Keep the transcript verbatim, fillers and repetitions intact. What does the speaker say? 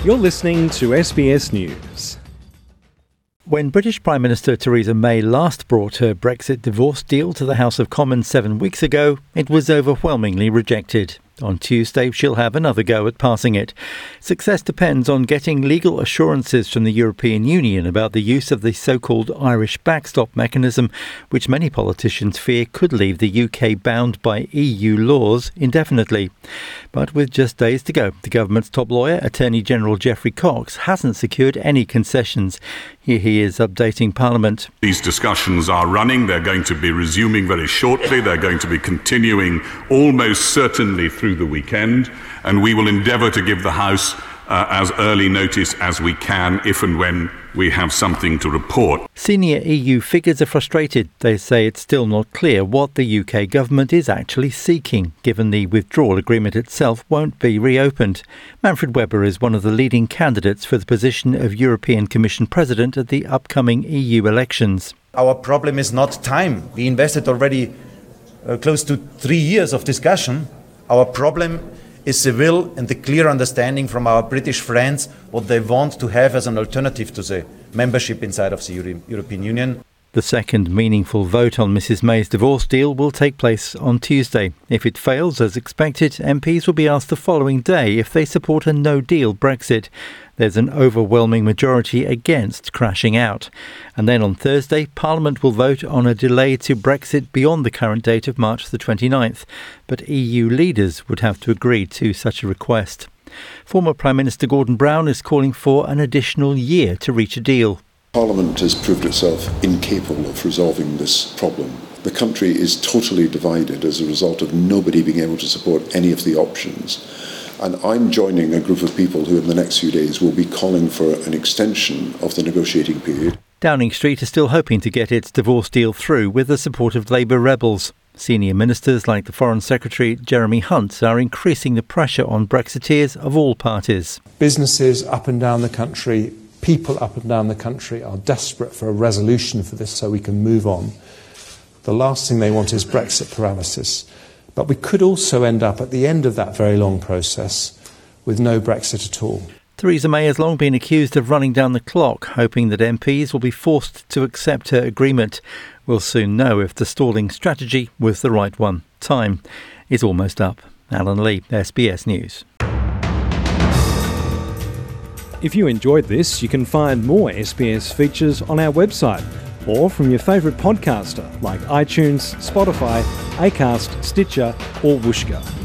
You're listening to S B S News. When British Prime Minister Theresa May last brought her Brexit divorce deal to the House of Commons seven weeks ago, it was overwhelmingly rejected. On Tuesday, she'll have another go at passing it. Success depends on getting legal assurances from the European Union about the use of the so-called Irish backstop mechanism, which many politicians fear could leave the U K bound by E U laws indefinitely. But with just days to go, the government's top lawyer, Attorney General Geoffrey Cox, hasn't secured any concessions. Here he is updating Parliament. These discussions are running. They're going to be resuming very shortly. They're going to be continuing almost certainly through the weekend, and we will endeavour to give the House uh, as early notice as we can if and when we have something to report. Senior E U figures are frustrated. They say it's still not clear what the U K government is actually seeking, given the withdrawal agreement itself won't be reopened. Manfred Weber is one of the leading candidates for the position of European Commission President at the upcoming E U elections. Our problem is not time. We invested already uh, close to three years of discussion. Our problem is the will and the clear understanding from our British friends what they want to have as an alternative to the membership inside of the Euro- European Union. The second meaningful vote on Missus May's divorce deal will take place on Tuesday. If it fails as expected, M Ps will be asked the following day if they support a no-deal Brexit. There's an overwhelming majority against crashing out. And then on Thursday, Parliament will vote on a delay to Brexit beyond the current date of March the twenty-ninth. But E U leaders would have to agree to such a request. Former Prime Minister Gordon Brown is calling for an additional year to reach a deal. Parliament has proved itself incapable of resolving this problem. The country is totally divided as a result of nobody being able to support any of the options. And I'm joining a group of people who in the next few days will be calling for an extension of the negotiating period. Downing Street is still hoping to get its divorce deal through with the support of Labour rebels. Senior ministers like the Foreign Secretary Jeremy Hunt are increasing the pressure on Brexiteers of all parties. Businesses up and down the country, people up and down the country are desperate for a resolution for this so we can move on. The last thing they want is Brexit paralysis. But we could also end up at the end of that very long process with no Brexit at all. Theresa May has long been accused of running down the clock, hoping that M Ps will be forced to accept her agreement. We'll soon know if the stalling strategy was the right one. Time is almost up. Alan Lee, S B S News. If you enjoyed this, you can find more S B S features on our website or from your favourite podcaster like iTunes, Spotify, Acast, Stitcher or Whooshkaa.